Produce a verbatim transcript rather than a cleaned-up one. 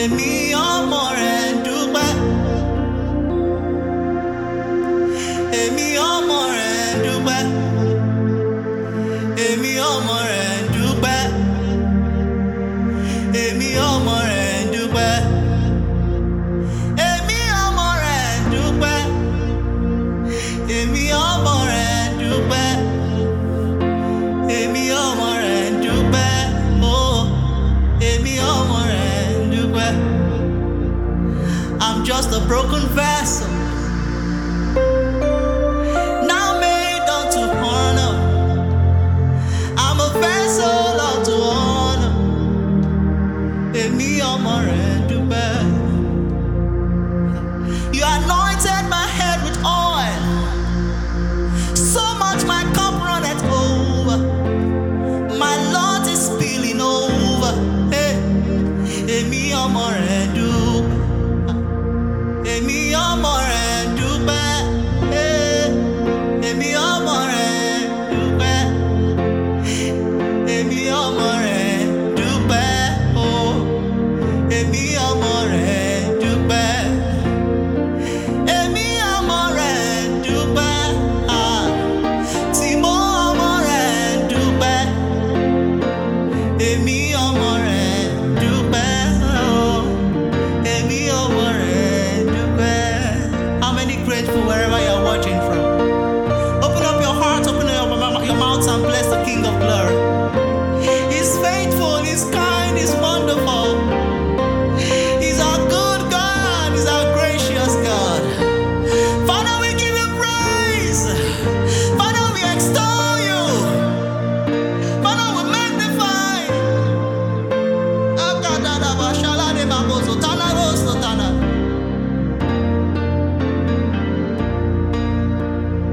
èmi ọmọ rẹ̀ dúpẹ́, èmi ọmọ rẹ̀ dúpẹ́, èmi ọmọ rẹ̀ dúpẹ́, èmi ọmọ rẹ̀ dúpẹ́, èmi ọmọ rẹ̀ dúpẹ́, èmi ọmọ rẹ̀ dúpẹ́, èmi ọmọ rẹ̀ dúpẹ́, oh, èmi ọmọ rẹ̀ dúpẹ́. I'm just a broken vessel, now made unto honor. I'm a vessel unto honor. Èmi ọmọ rẹ̀ dúpẹ́. You anointed my head with oil, so much my cup runneth over. My Lord is spilling over. Hey, èmi ọmọ rẹ̀ dúpẹ́. Èmi ọmọ rẹ̀ dúpẹ́. Hey, èmi ọmọ rẹ̀ dúpẹ́. Èmi ọmọ rẹ̀ dúpẹ́. Oh, èmi ọmọ rẹ̀ dúpẹ́. Èmi ọmọ rẹ̀ dúpẹ́. Ah, tí mo ọmọ rẹ̀ dúpẹ́. Èmi ọmọ rẹ̀ dúpẹ́. Oh, èmi ọmọ rẹ̀ dúpẹ́. How many grateful wherever you're watching from? Open up your heart, open up your mou- your mouth and bless the King of Glory. He's faithful, He's kind, He's wonderful. He's our good God, He's our gracious God. Father, we give you praise. Father, we extol you. Father, we magnify. Akadadaba, shalade babozo, talabo.